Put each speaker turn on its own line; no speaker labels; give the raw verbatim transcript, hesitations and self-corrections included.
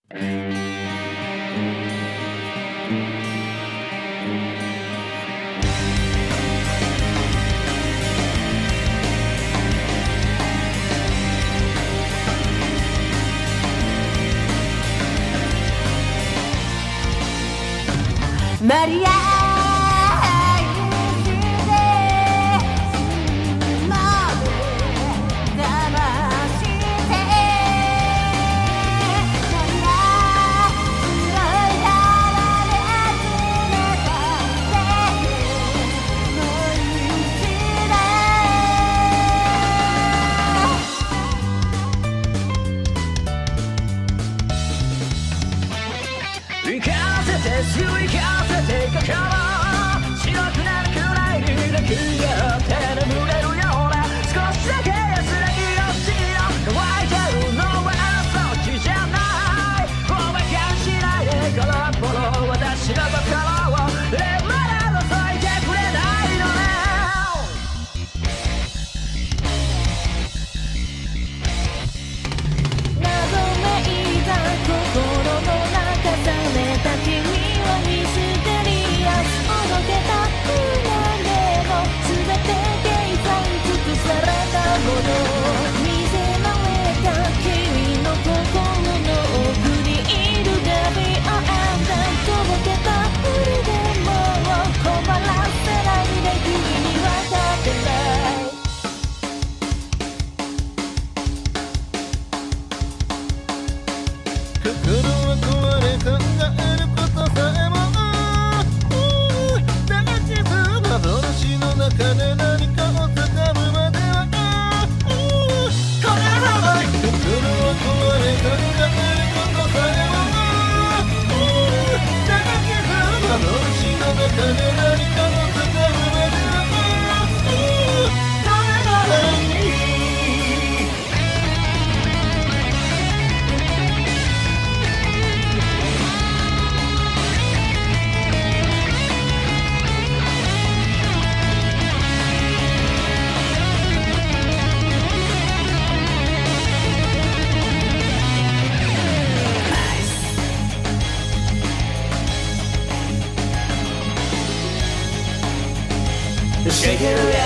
マリア
行かせてすぐ行かせて心白くなるくらいにだけが手眠れるような少しだけ安らぎの血の乾いてるのはそっちじゃないお馬鹿にしないでこの頃私の心をえまだ覗いてくれないのね
謎めいた心の中覚めた君はミステリアスほどけた不安でも全て計算尽くされたもの見せられた君の心の奥にいるダビオアンダンとぼけたふりでも困らせないで君には勝てない
心は壊れ考えることさえもだが実は幻の中で何かを掴むまではこれはない心は壊れ考えることさえもだが実は幻の中で何かを掴むまではこれはない
Shake it